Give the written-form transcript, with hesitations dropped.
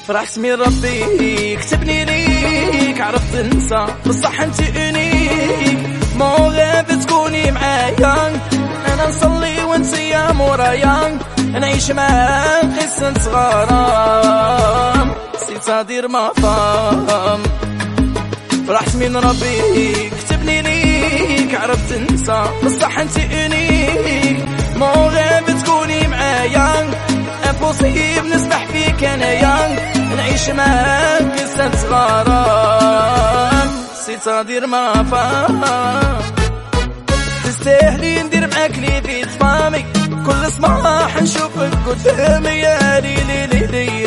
فرحت من ربي كتبني ليك، عرفت ننسى بصح انت انيك، مو غير تكوني معايا، انا نصلي وانت يا مورايا، نعيش معاك قصة غرام، نسيت ندير مقام. فرحت من ربي كتبني ليك، عرفت ننسى بصح انت انيك، مو غير تكوني معايا، امبوسيبل نسبح فيك انايا، نعيش معاك قصة غرام، نسيت ندير مقام. تستاهلي ندير معاك لي فيت فامي، كل صباح نشوفك قدامي يا ليلي ليلي